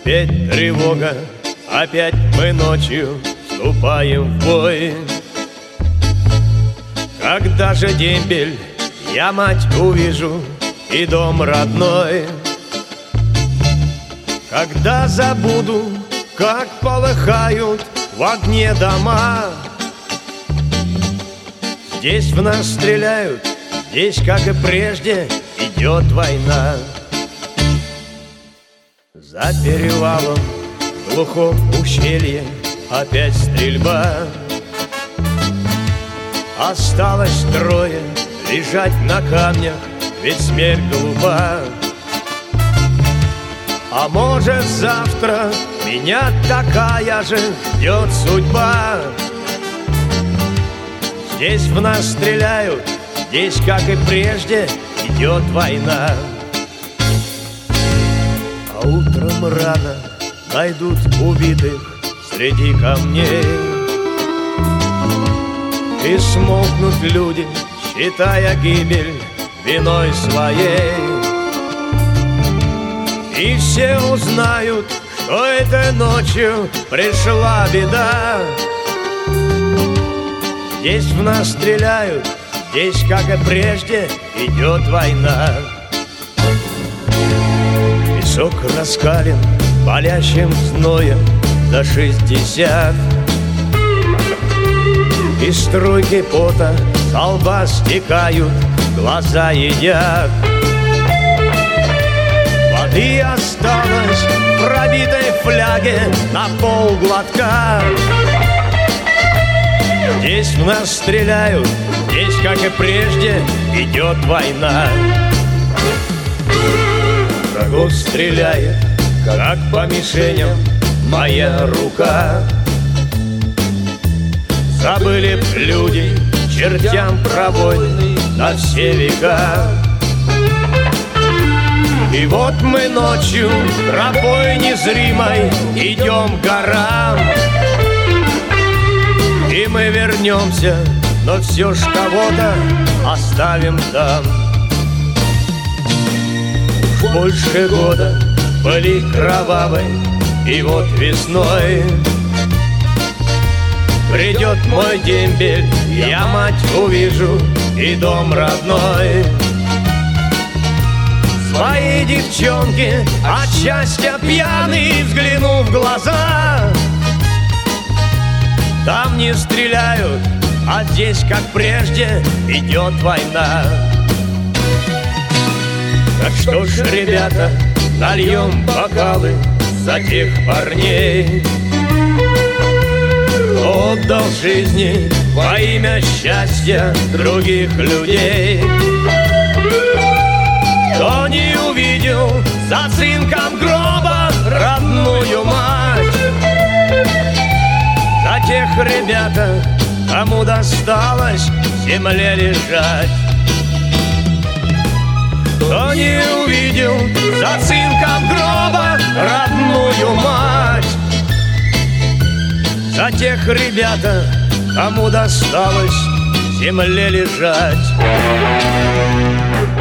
опять тревога, опять мы ночью вступаем в бой. Когда же дембель я мать увижу и дом родной? Когда забуду, как полыхают в огне дома? Здесь в нас стреляют, здесь, как и прежде, идет война. За перевалом в глухом ущелье опять стрельба. Осталось трое лежать на камнях, ведь смерть глупа. А может, завтра меня такая же ждет судьба. Здесь в нас стреляют, здесь, как и прежде, идет война. А утром рано найдут убитых среди камней, и смолкнут люди, считая гибель виной своей. И все узнают, что этой ночью пришла беда. Здесь в нас стреляют, здесь, как и прежде, идет война. Песок раскален палящим зноем за 60, и струйки пота со лба стекают, глаза едят. Воды осталось в пробитой фляге на полглотка. Здесь в нас стреляют, здесь, как и прежде, идет война. Врагов стреляет, как по мишеням, моя рука. Забыли б люди чертям про войны на все века. И вот мы ночью тропой незримой идем к горам. И мы вернемся, но все ж кого-то оставим там. Уж больше года были кровавой, и вот весной придет мой дембель, я мать увижу и дом родной. Свои девчонки от счастья пьяный, взгляну в глаза. Там не стреляют, а здесь, как прежде, идет война. Так что ж, ребята, нальем бокалы за тех парней, кто отдал жизни во имя счастья других людей. Кто не увидел за цинком гроба родную мать. За тех, ребята, кому досталось в земле лежать. Кто не увидел за цинком гроба родную мать. За тех, ребята, кому досталось в земле лежать.